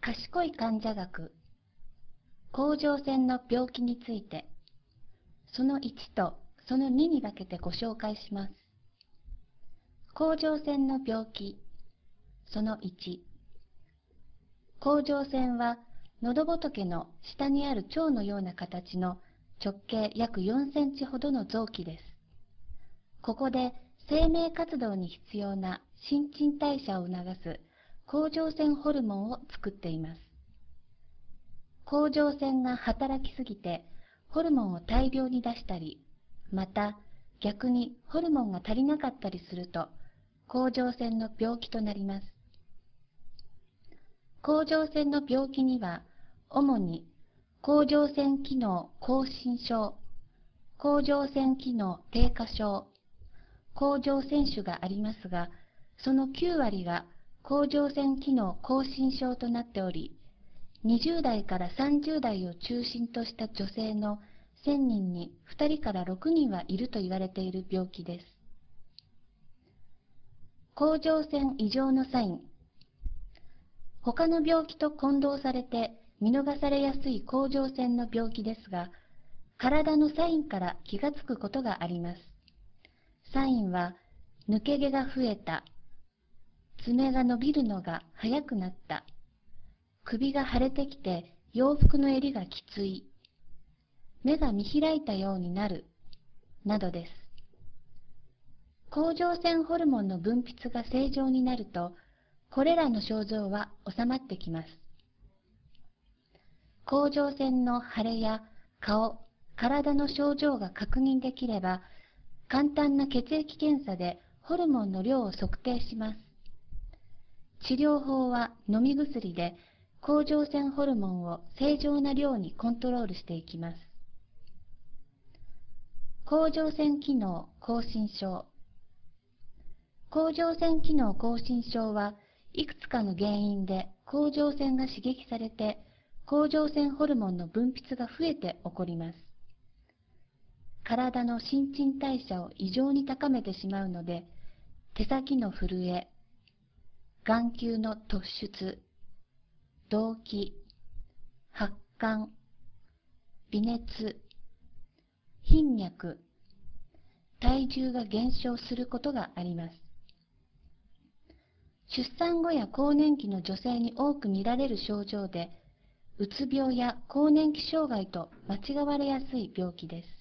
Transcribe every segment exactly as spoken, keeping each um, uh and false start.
賢い患者学、甲状腺の病気について、そのいちとそのにに分けてご紹介します。甲状腺の病気、そのいち。甲状腺は喉仏の下にある腸のような形の直径約よんセンチほどの臓器です。ここで生命活動に必要な新陳代謝を促す甲状腺ホルモンを作っています。甲状腺が働きすぎてホルモンを大量に出したり、また逆にホルモンが足りなかったりすると甲状腺の病気となります。甲状腺の病気には主に甲状腺機能亢進症、甲状腺機能低下症、甲状腺腫がありますが、そのきゅうわりが甲状腺機能亢進症となっており、にじゅうだいからさんじゅうだいを中心とした女性のせんにんにふたりからろくにんはいると言われている病気です。甲状腺異常のサイン。他の病気と混同されて見逃されやすい甲状腺の病気ですが、体のサインから気がつくことがあります。サインは、抜け毛が増えた、爪が伸びるのが早くなった、首が腫れてきて洋服の襟がきつい、目が見開いたようになる、などです。甲状腺ホルモンの分泌が正常になると、これらの症状は収まってきます。甲状腺の腫れや顔、体の症状が確認できれば、簡単な血液検査でホルモンの量を測定します。治療法は飲み薬で甲状腺ホルモンを正常な量にコントロールしていきます。甲状腺機能亢進症。甲状腺機能亢進症はいくつかの原因で甲状腺が刺激されて甲状腺ホルモンの分泌が増えて起こります。体の新陳代謝を異常に高めてしまうので、手先の震え、眼球の突出、動悸、発汗、微熱、頻脈、体重が減少することがあります。出産後や更年期の女性に多く見られる症状で、うつ病や更年期障害と間違われやすい病気です。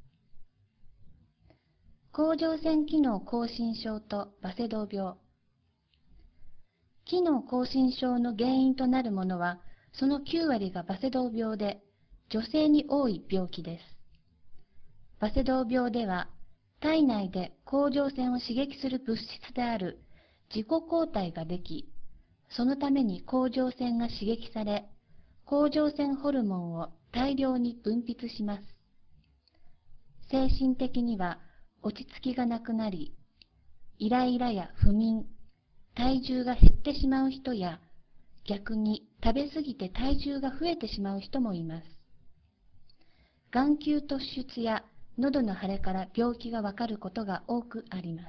甲状腺機能亢進症とバセドウ病。機能亢進症の原因となるものは、そのきゅうわりがバセドウ病で、女性に多い病気です。バセドウ病では、体内で甲状腺を刺激する物質である自己抗体ができ、そのために甲状腺が刺激され、甲状腺ホルモンを大量に分泌します。精神的には落ち着きがなくなり、イライラや不眠、体重が減ってしまう人や、逆に食べ過ぎて体重が増えてしまう人もいます。眼球突出や喉の腫れから病気がわかることが多くあります。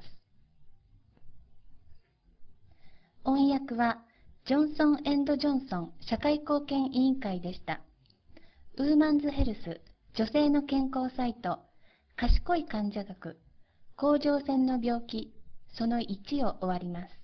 翻訳はジョンソン・エンド・ジョンソン社会貢献委員会でした。ウーマンズヘルス女性の健康サイト、賢い患者学、甲状腺の病気、そのいちを終わります。